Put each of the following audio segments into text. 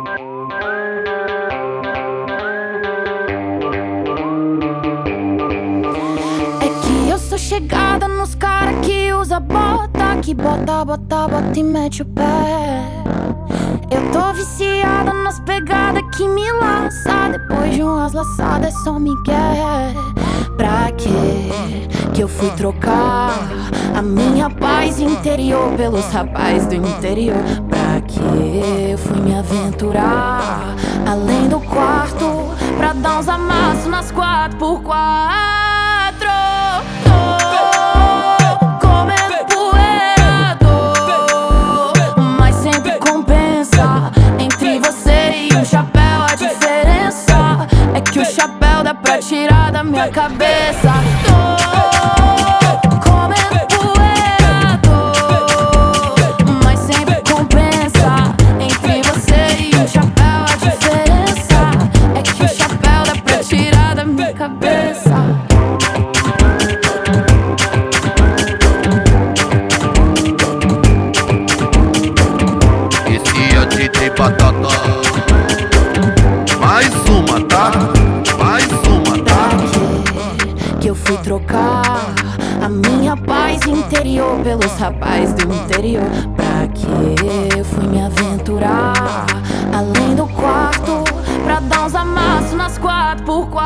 Eu sou chegada nos cara que usa bota, que bota, bota, bota e mete o pé. Eu tô viciada nas pegadas que me laça. Depois de umas laçadas é só migué. Pra quê que eu fui trocar a minha paz interior pelos rapazes do interior? Pra que eu fui me aventurar além do quarto pra dar uns amassos nas 4x4? Pra tirar da minha cabeça. Tô comendo poeira, tô, mas sempre compensa. Entre você e o chapéu a diferença é que o chapéu dá pra tirar da minha cabeça. Esse é o DJ Batata. Mais uma, tá? Que eu fui trocar a minha paz interior pelos rapazes do interior? Pra que eu fui me aventurar além do quarto pra dar uns amassos nas 4x4?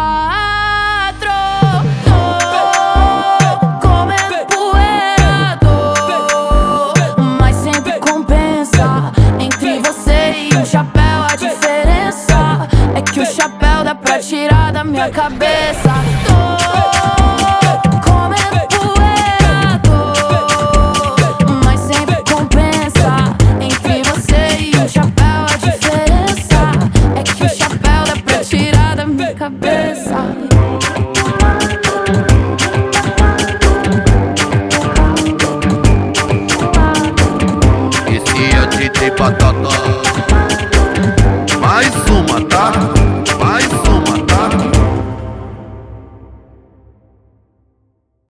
Tô comendo poeira, tô, mas sempre compensa. Entre você e o chapéu a diferença é que o chapéu dá pra tirar da minha cabeça. Esse é o DJ Batata. Mais uma, tá?